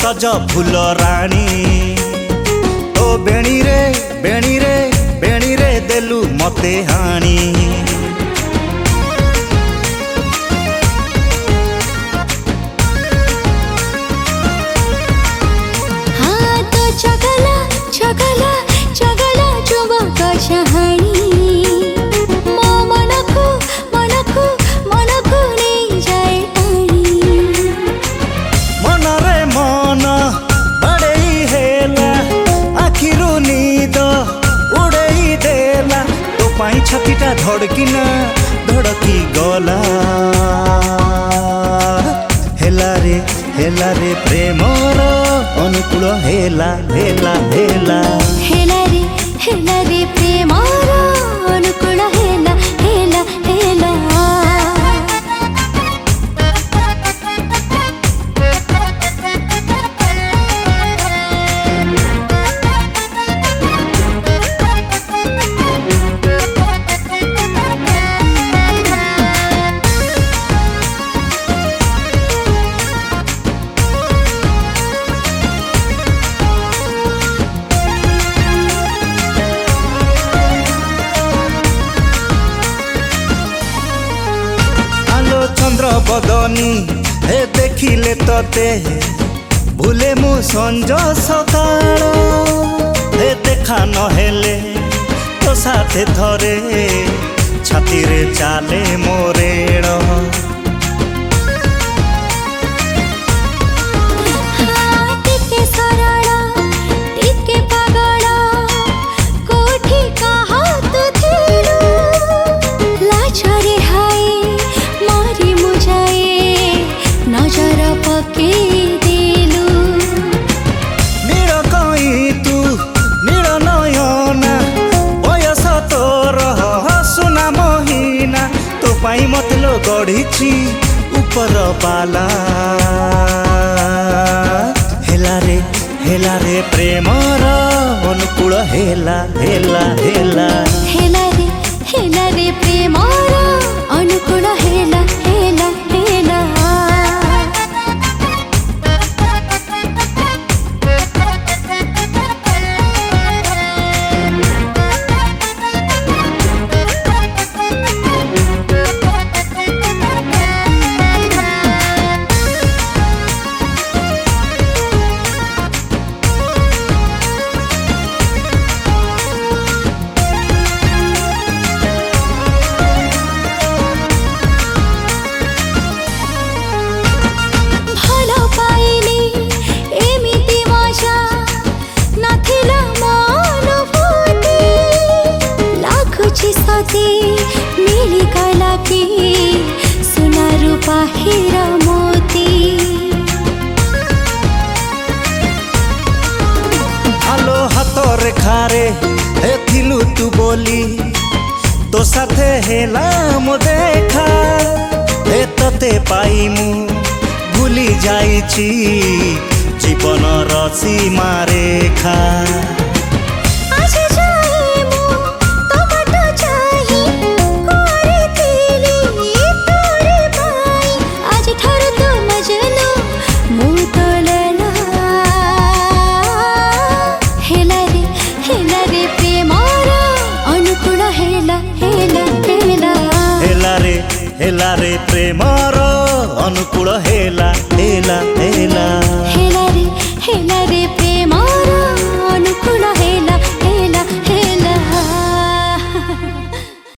सज फूल राणी तो बेणी रे बेणी रे बेणी रे देलु मते हाणी चगला चगला चगला चुबक शहाणी मो मनकु मनकु मनकु नहीं जाए टाणी मन रे मन बड़ई हेला आखिरु नीद उड़ई देला तो पाई छातीटा धड़किना धड़की गला हेला रे प्रेमर अनुकूल हेला हेला हेला हेला रे प्रेमर अनुकूल हेला हेला हेला चंद्र बदनी हे देखिले तते भूले मु संज सकाळ हे देखा नहेले तो साथे धरे छाती रे चाले मोरेण पाई मतलो गढ़ी ऊपर पाला हेला रे प्रेमर अनुकूल हेला हेला हेला हेला रे प्रेमर अनुकूल हेला हेला हेला मिली कला की सुना रूपा हीरा मोती आलो हाथ रेखारे हे थिलु तू बोली तो साथे हेला मो देखा हे तते पाई मु भूली जाइछि जीवन सीमा रेखा हेला रे प्रेमर अनुकूल हेला हेला हेला।